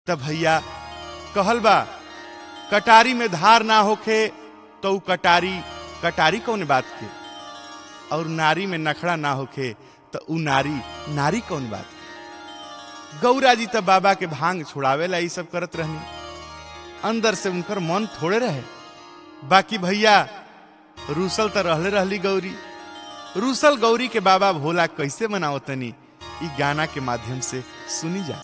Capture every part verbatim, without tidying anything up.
तब भैया कहल बा कटारी में धार ना होखे तो उ कटारी कटारी कौन बात के, और नारी में नखड़ा ना होखे तो उ नारी नारी कौन बात के। गौरा जी तब बाबा के भांग छुड़ावेला ये सब करत रहनी, अंदर से उनकर मन थोड़े रहे। बाकी भैया रूसल तो रहले रहली गौरी, रूसल गौरी के बाबा भोला कैसे मनावतनी ई गाना के माध्यम से सुनी जा।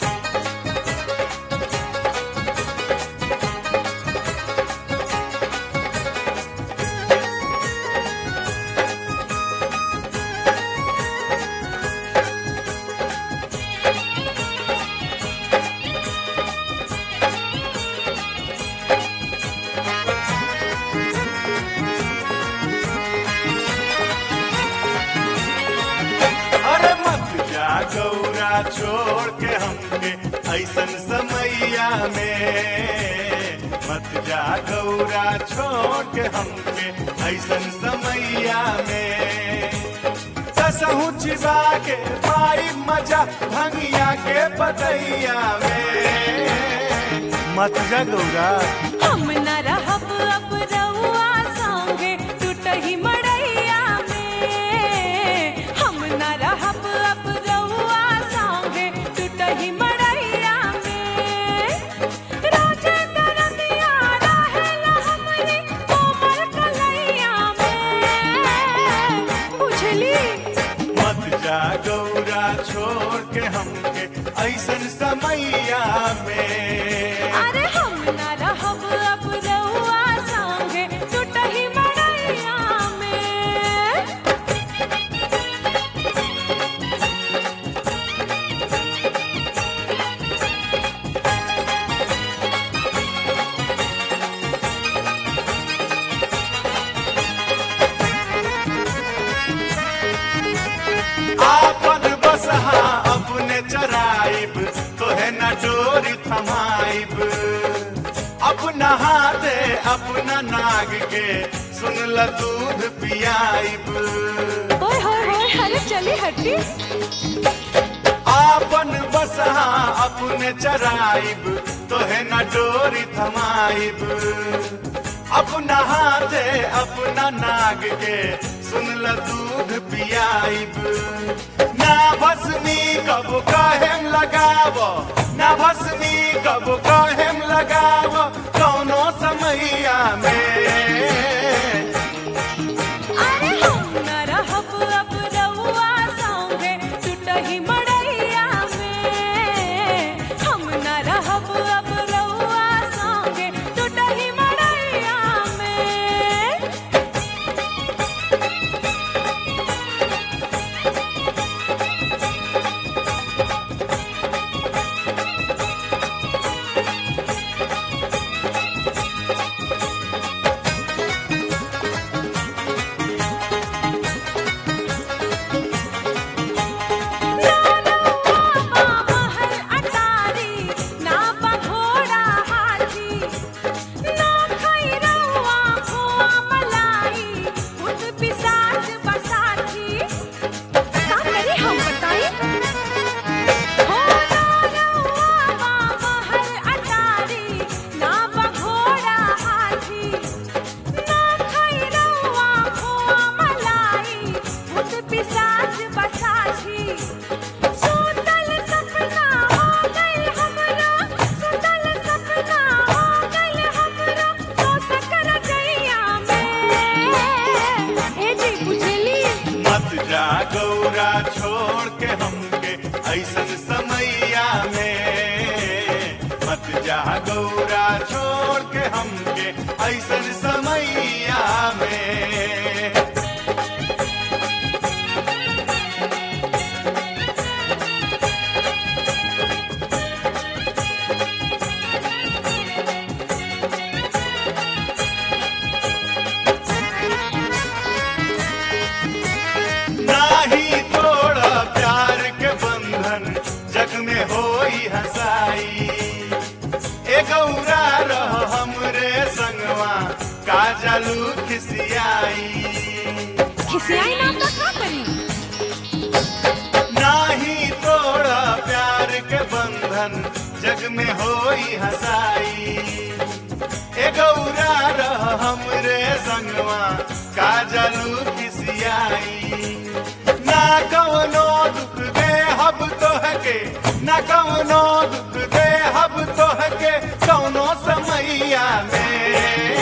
गौरा छोड़ के हमके ऐसन समैया में, मत जा गौरा छोड़ के हमके ऐसन समैया में। कसहू चिबा के पाई मजा भंगिया के पतैया में, मत जा गौरा। हम न रहब अब रउआ संगे टूटही मड़ैया में, हम न रहब अब गौरा छोड़ के हमके ऐसन समैया में। अरे हम न रहब अब रउआ संगे टूटही मड़ैया में। आपन बसहा अपने चराइब तोहे न डोरी थमाइब, अपना हाथे अपना नाग के सुन ल दूध पियाइब। ओए होए होए अरे चली हटी। आपन बसहा अपने चराइब तोहे न डोरी थमाइब, अपना हाथे अपना नाग के सुन ल दूध पियाइब। ना भस्मी कब काहेम लगाव, ना भस्मी कब काहेम लगाव कौनो समैया में। अरे हम न रहब अब रउआ संगे टूटही मड़ैया में, हम न रहब अब रउआ संगे टूटही मड़ैया में। गौरा छोड़ के हमके ऐसन समैया में, मत जा गौरा छोड़ के हमके ऐसन समैया में। जग में होई हसाई ए गौरा रह हमरे संगवा का जालू खिसियाई। खिसियाई नाम तो का करी नाही तोड़ा प्यार के बंधन जग में होई हसाई ए गौरा रह हमरे संगवा का जालू खिसियाई ना कवनो दुख दे हब तोहके ना कवनो दुख दे हब तोहके कौनो समैया में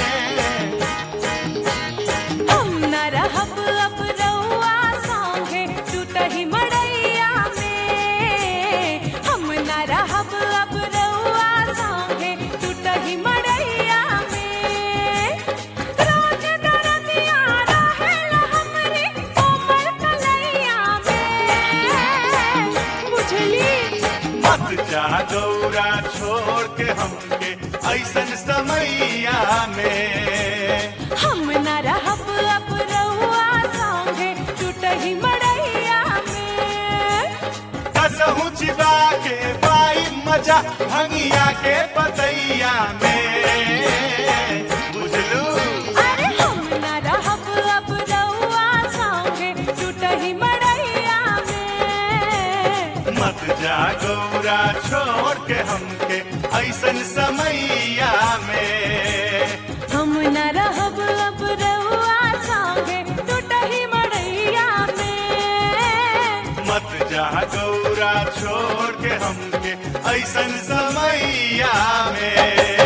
हम न रहब अब रउआ संगे टूटही मड़ैया में हम न रहब अब रउआ संगे टूटही मड़ैया में रोज दरदिया रहेला हमरे कोमल कलैया में बुझली मत जा गौरा छोड़ के हमके ऐसन समैया में हम न रहब अब रउआ संगे टूटही मड़ैया में कसहू चिबा के पाई मजा भंगिया के पतैया में बुझलू अरे हम न रहब अब रउआ संगे टूटही मड़ैया में मत जा गौरा छोड़ के हमके ऐसन समैया में हम न रहब अब रउआ संगे टूटही मड़ैया में मत जा गौरा छोड़ के हमके ऐसन समैया में